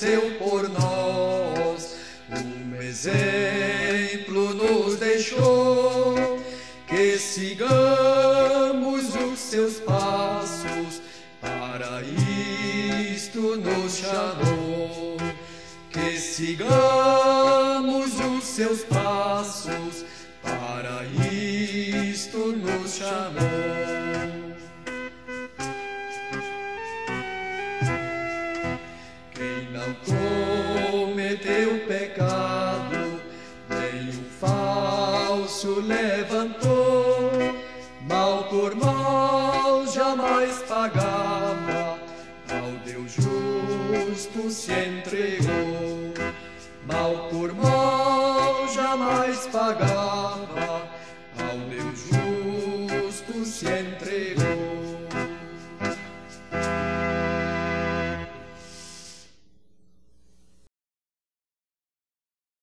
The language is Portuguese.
padeceu por nós, um exemplo nos deixou, que sigamos os seus passos, para isto nos chamou. Que sigamos os seus passos, para isto nos chamou. Quem não cometeu pecado, nem o falso levantou, mal por mal jamais pagava, ao Deus justo se entregou. Mal por mal jamais pagava,